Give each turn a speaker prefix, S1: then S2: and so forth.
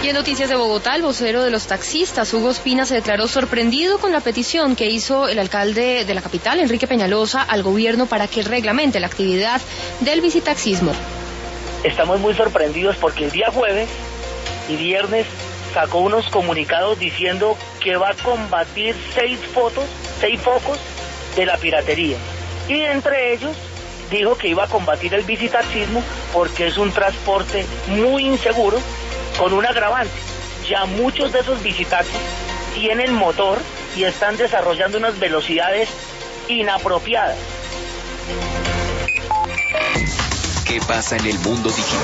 S1: Y en Noticias de Bogotá, el vocero de los taxistas, Hugo Ospina, se declaró sorprendido con la petición que hizo el alcalde de la capital, Enrique Peñalosa, al gobierno para que reglamente la actividad del bicitaxismo.
S2: Estamos muy sorprendidos porque el día jueves y viernes sacó unos comunicados diciendo que va a combatir 6 focos de la piratería. Y entre ellos dijo que iba a combatir el bicitaxismo porque es un transporte muy inseguro, con un agravante. Ya muchos de esos bicitaxis tienen motor y están desarrollando unas velocidades inapropiadas.
S3: ¿Qué pasa en el mundo digital?